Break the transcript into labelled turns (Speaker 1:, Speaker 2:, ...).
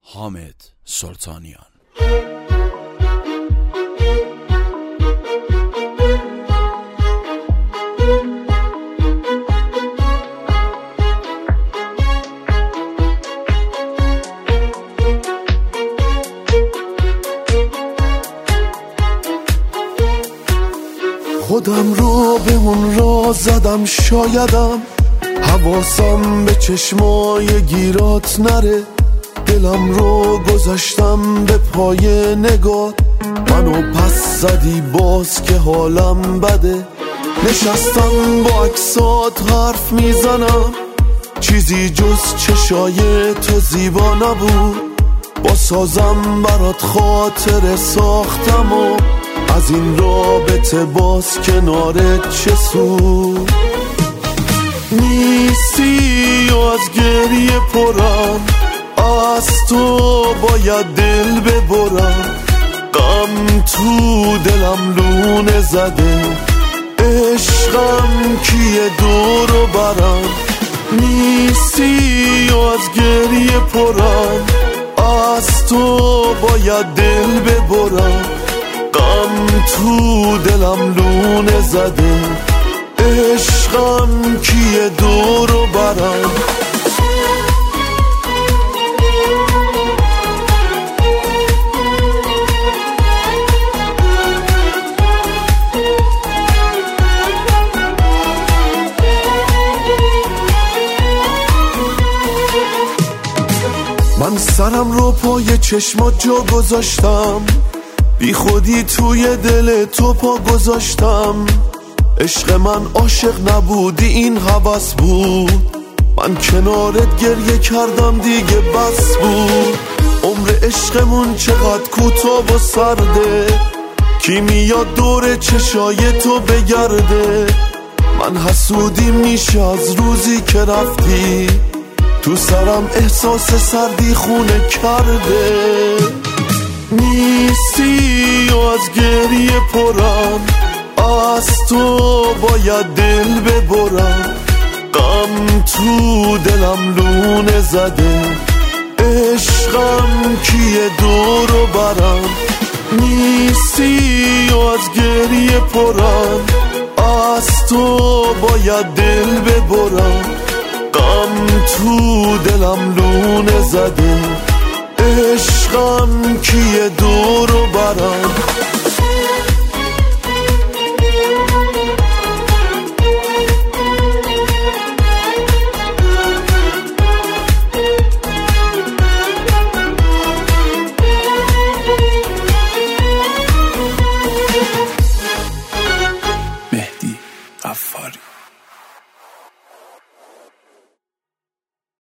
Speaker 1: حامد سلطانیان.
Speaker 2: خودم رو به اون را زدم، شایدم حواسم به چشمای گیرات نره. دلم رو گذاشتم به پای نگات، منو پس زدی باز که حالم بده. نشستم با عکسات حرف میزنم، چیزی جز چشای تو زیبا نبود. با سازم برات خاطر ساختم و از این رابطه باز کنارت چه سود. نیستی و از گریه پرم، از تو باید دل ببرم. غم تو دلم لونه زده، عشقم کیه دورو برم. نیستی و از گریه پرم، از تو باید دل ببرم. غم تو دلم لونه زده، عشقم کیه دورو برم. من سرم رو پای چشمات جا گذاشتم، بی خودی توی دل تو پا گذاشتم. عشق من عاشق نبودی، این هوس بود. من کنارت گریه کردم دیگه بس بود. عمر عشقمون چقدر کوتاه و سرده، کی میاد دور چشای تو بگرده. من حسودی میشه از روزی که رفتی، تو سرم احساس سردی خونه کرده. نیستی و از گریه پرم، از تو باید دل ببرم. غم تو دلم لونه زده، عشقم کیه دورو برم. نیستی و از گریه پرم، از تو باید دل ببرم. غم تو دلم لونه زده، عشقم کیه دورو برم.